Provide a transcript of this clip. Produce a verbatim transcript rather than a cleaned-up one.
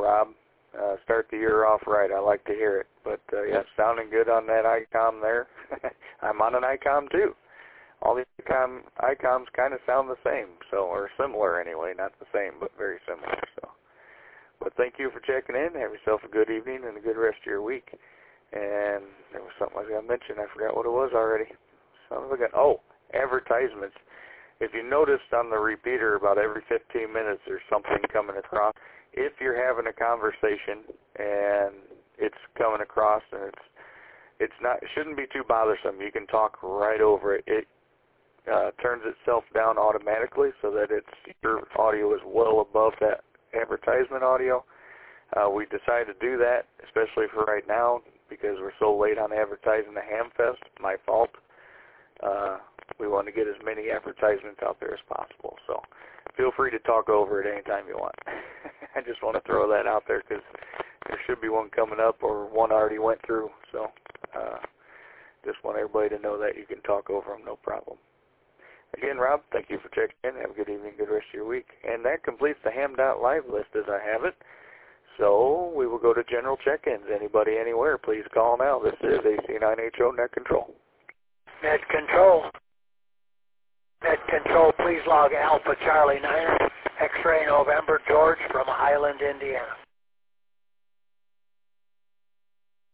Rob. Uh, start the year off right. I like to hear it. But, uh, yeah, sounding good on that ICOM there. I'm on an ICOM, too. All the ICOM, ICOMs kind of sound the same, so or similar anyway. Not the same, but very similar. So, but thank you for checking in. Have yourself a good evening and a good rest of your week. And there was something I was going to mention. I forgot what it was already. Son of a gun. Oh, advertisements. If you noticed on the repeater about every fifteen minutes there's something coming across. If you're having a conversation and it's coming across and it's it's not it shouldn't be too bothersome. You can talk right over it. It uh, turns itself down automatically so that it's your audio is well above that advertisement audio. Uh, we decided to do that, especially for right now, because we're so late on advertising the Hamfest. My fault. Uh, we want to get as many advertisements out there as possible. So feel free to talk over it anytime you want. I just want to throw that out there because there should be one coming up or one already went through. So uh, just want everybody to know that you can talk over them, no problem. Again, Rob, thank you for checking in. Have a good evening, good rest of your week. And that completes the Ham dot live list as I have it. So we will go to general check-ins. Anybody, anywhere, please call now. This is A C nine H O Net Control. Net Control. Net Control, please log Alpha Charlie nine, X-Ray November George from Highland, Indiana.